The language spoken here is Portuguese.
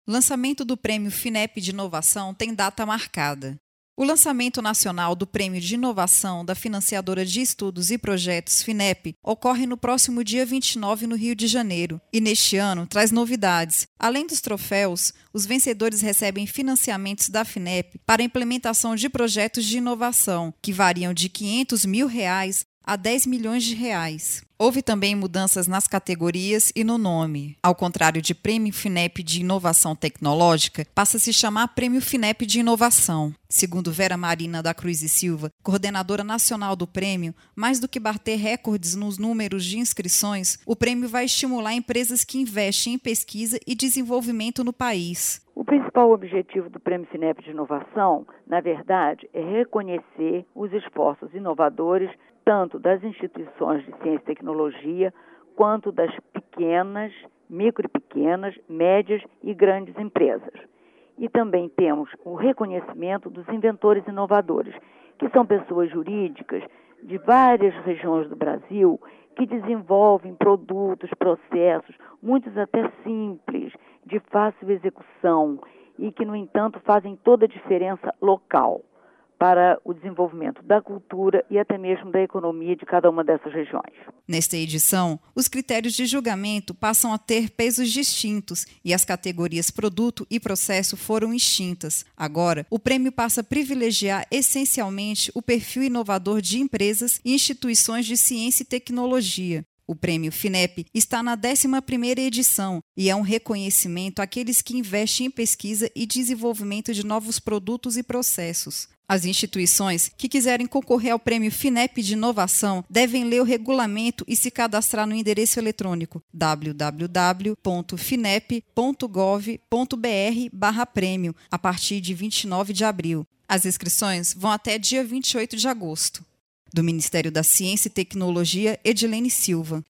O lançamento do Prêmio FINEP de Inovação tem data marcada. O lançamento nacional do Prêmio de Inovação da Financiadora de Estudos e Projetos FINEP ocorre no próximo dia 29 no Rio de Janeiro e neste ano traz novidades. Além dos troféus, os vencedores recebem financiamentos da FINEP para a implementação de projetos de inovação, que variam de R$ 500 mil a R$ 10 milhões. Houve também mudanças nas categorias e no nome. Ao contrário de Prêmio FINEP de Inovação Tecnológica, passa a se chamar Prêmio FINEP de Inovação. Segundo Vera Marina da Cruz e Silva, coordenadora nacional do prêmio, mais do que bater recordes nos números de inscrições, o prêmio vai estimular empresas que investem em pesquisa e desenvolvimento no país. O principal objetivo do Prêmio FINEP de Inovação, na verdade, é reconhecer os esforços inovadores tanto das instituições de ciência e tecnologia, quanto das pequenas, micro e pequenas, médias e grandes empresas. E também temos o reconhecimento dos inventores inovadores, que são pessoas jurídicas de várias regiões do Brasil que desenvolvem produtos, processos, muitos até simples, de fácil execução e que, no entanto, fazem toda a diferença local para o desenvolvimento da cultura e até mesmo da economia de cada uma dessas regiões. Nesta edição, os critérios de julgamento passam a ter pesos distintos e as categorias produto e processo foram extintas. Agora, o prêmio passa a privilegiar essencialmente o perfil inovador de empresas e instituições de ciência e tecnologia. O Prêmio FINEP está na 11ª edição e é um reconhecimento àqueles que investem em pesquisa e desenvolvimento de novos produtos e processos. As instituições que quiserem concorrer ao Prêmio FINEP de Inovação devem ler o regulamento e se cadastrar no endereço eletrônico www.finep.gov.br/prêmio a partir de 29 de abril. As inscrições vão até dia 28 de agosto. Do Ministério da Ciência e Tecnologia, Edilene Silva.